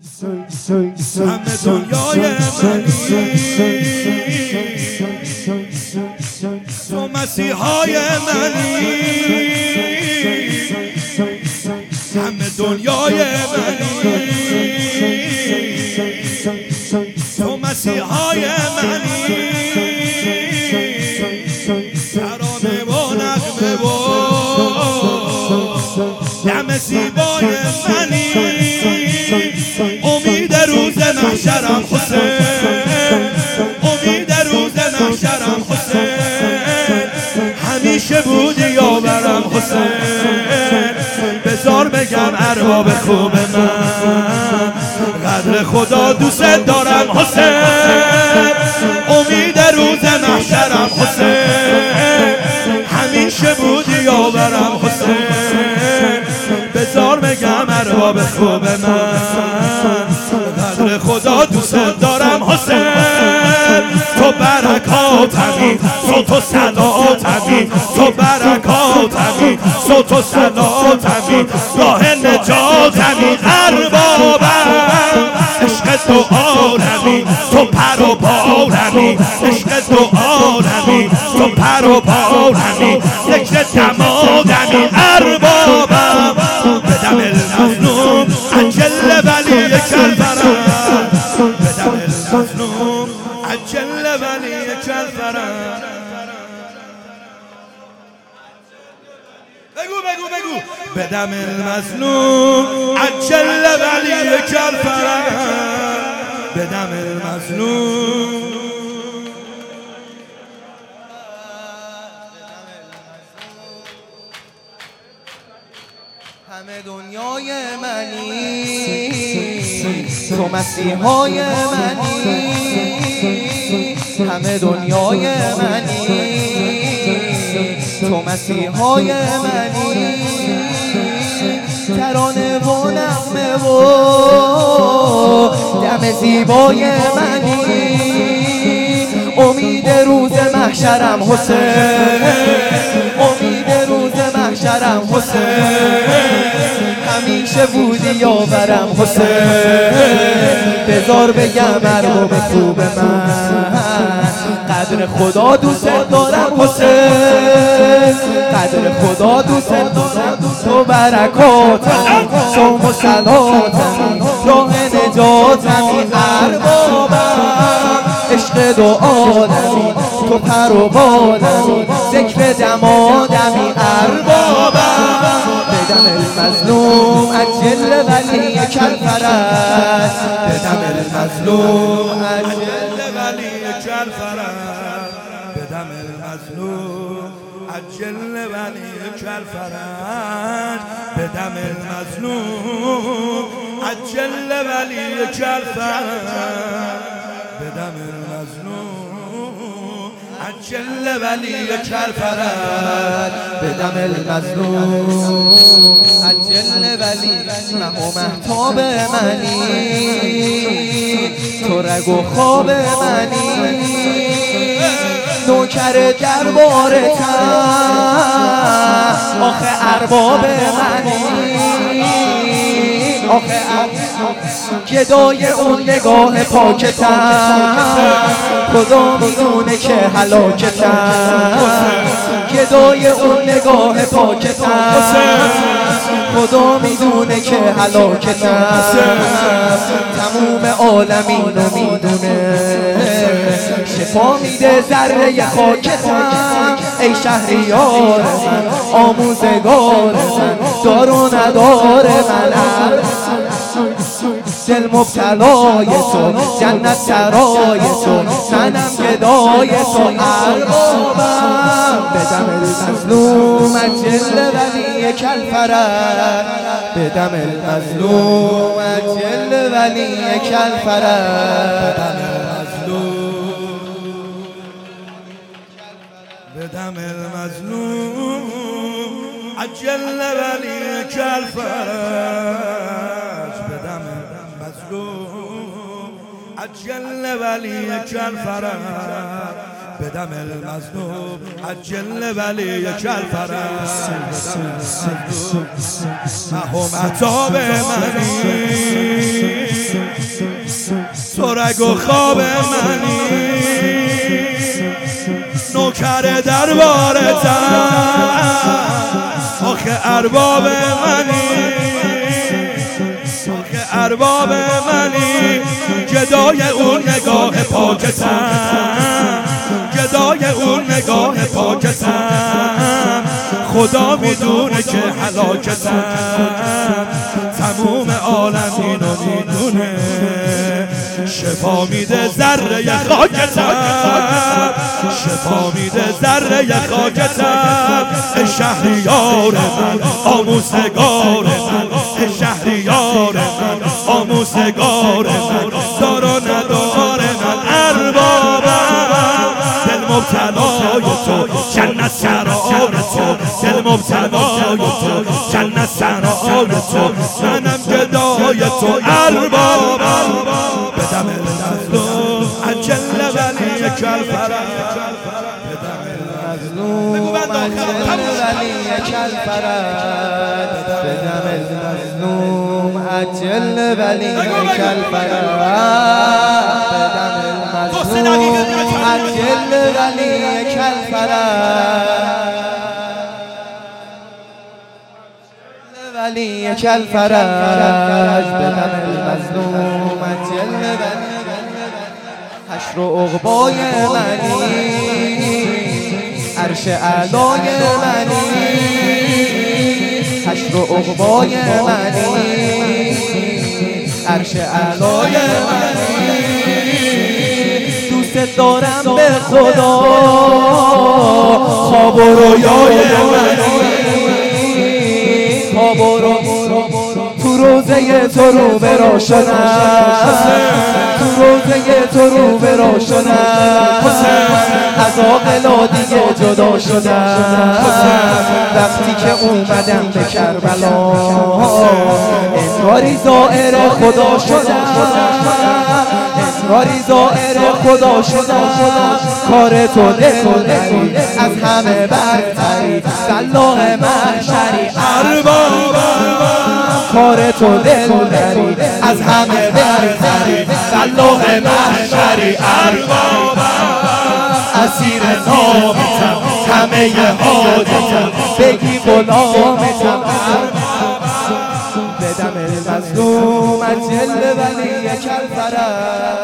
همه دنیای منی، تو مسیحای منی، همه دنیای منی، تو مسیحای منی، ترانه و نغمه و دم زیبای منی، امید روز محشرم حسین، امید روز محشرم حسین، همیشه بودی یاورم حسین، بذار بگم ارباب خوب من، قدر خدا دوست دارم حسین، امید روز محشرم حسین، همیشه بودی یاورم حسین، بذار بگم ارباب خوب من، قدر خدا دوست دارم حسین، تو برکاتمی، صوت و صلاتمی، تو برکاتمی، صوت و صلاتمی، راه نجاتمی، اربابم عشق تو عالمی، تو پر و بالمی، عشق تو عالمی، تو پر و بالمی، ذکر دمادمی، اربابم بدم المظلوم عجل ولی کلفرم، بدم المظلوم عجل ولی کلفرم. بگو بدم المظلوم عجل ولی کلفرم، بدم المظلوم همه دنیای منی، تو مسیحای منی، همه دنیای منی، تو مسیحای منی، ترانه و نغمه و دم زیبای منی، امید روز محشرم حسین، امید روز محشرم حسین، همیشه بودی یاورم حسین، بذار بگم ارباب خوب من، قدر خدا دوست دارم حسین، قدر خدا دوست دارم، تو برکاتم، شوم و صلاتم، راه نجاتمی، اربابم عشق دو عالمی، تو پر و بالمی، ذکر دمادمی، اربابم بدم المظلوم عجل ولی کلفرس، بدم المظلوم عجل ولی کلفرم، بدم المظلوم عجل ولی کلفرم، بدم المظلوم عجل ولی کلفرم، بدم المظلوم عجل ولی کلفرم، بدم المظلوم عجل ولی مه و مهتاب منی، تو رگ و خواب منی، نوکر دربارتم، آخه ارباب منی، آخه گدای اون نگاه پاکتم، خدا میدونه که هلاکتم، گدای اون نگاه پاکتم، خدا میدونه که هلاکتم، تموم عالمین رو میدونه، شفا میده ذره خاکتم، ای شهریار من، آموزگار من، دار و ندار من، دل مبتلای تو، جنت سرای تو، منم گدای تو، اربابم بدم المظلوم عجل ولی کلفرس، بدم المظلوم عجل ولی کلفرس، بدم المظلوم عجل ولی کلفرس، بدم المظلوم عجل ولی کلفرس، بدم المظلوم عجل ولی کلفرس، مه و مهتاب منی، رگ و خواب منی نوکر دربارتم آخه ارباب منی آخه ارباب منی گدای اون نگاه پاکتم گدای اون نگاه پاکتم خدا میدونه که هلاکتم تموم عالم اینو میدونه شفا میده ذره خاکتم شفا میده ذره خاکتم شهریار من آموزگار من شهریار من آموزگار من دار و ندار من اربابم دل مبتلای تو جنت سرای تو دل مبتلای تو جنت سرای تو منم گدای تو اربابم بدم المظلوم عجل ولی کالفرج بدم المظلوم عجل ولی کالفرج بدم المظلوم عجل ولی کالفرج بدم المظلوم عجل ولی کالفرج ولی کالفرج بدم المظلوم عجل ولی حشر و عقبای منی عرش اعلای منی حشر و عقبای منی عرش اعلای منی دوست دارم به خدا خواب و رویای منی خواب و تو روزه تو رو برا شدم تو روزه تو رو برا شدم از عاقلا دیگه جدا شدم وقتی که اومدم به کربلا انگاری زائر خدا شدم انگاری زائر خدا شدم کار تو دلبری از همه برتری صلاح محشری اربابم کار تو دلبری از همه برتری صلاح محشری اربابم اسیر نامتم همه حاجتم بگی غلامتم بدم المظلوم عجل ولی کالفرج